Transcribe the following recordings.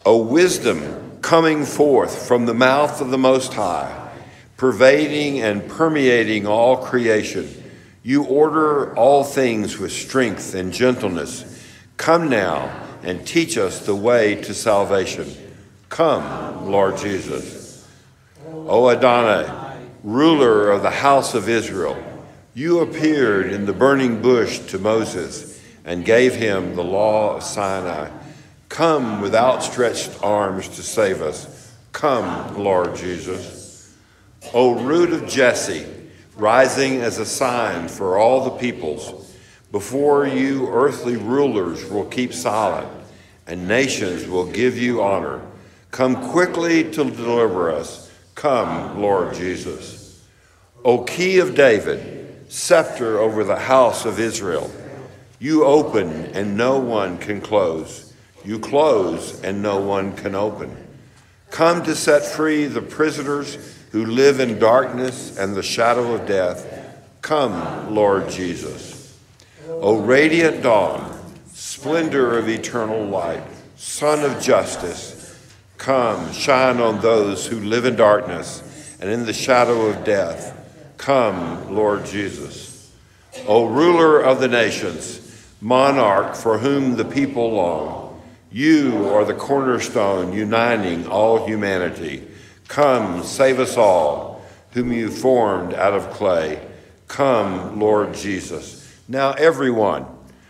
O wisdom coming forth from the mouth of the Most High, pervading and permeating all creation, you order all things with strength and gentleness. Come now and teach us the way to salvation. Come, Lord Jesus. O Adonai, ruler of the house of Israel, you appeared in the burning bush to Moses and gave him the law of Sinai. Come with outstretched arms to save us. Come, Lord Jesus. O root of Jesse, rising as a sign for all the peoples, before you earthly rulers will keep silent, and nations will give you honor. Come quickly to deliver us. Come, Lord Jesus. O key of David, scepter over the house of Israel, you open and no one can close. You close and no one can open. Come to set free the prisoners who live in darkness and the shadow of death. Come, Lord Jesus. O radiant dawn, splendor of eternal light, Son of justice, come, shine on those who live in darkness and in the shadow of death. Come, Lord Jesus. O ruler of the nations, monarch for whom the people long, you are the cornerstone uniting all humanity. Come, save us all, whom you formed out of clay. Come, Lord Jesus. Now everyone,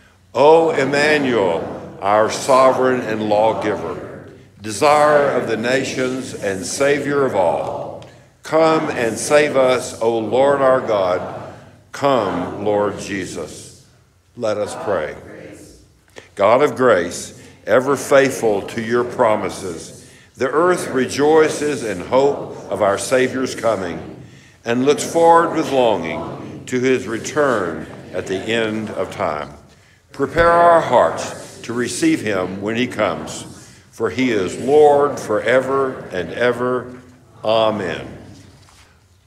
O Emmanuel, our sovereign and lawgiver, desire of the nations and Savior of all, come and save us, O Lord our God. Come, Lord Jesus. Let us pray. God of grace, ever faithful to your promises, the earth rejoices in hope of our Savior's coming and looks forward with longing to his return at the end of time. Prepare our hearts to receive him when he comes, for he is Lord forever and ever. Amen.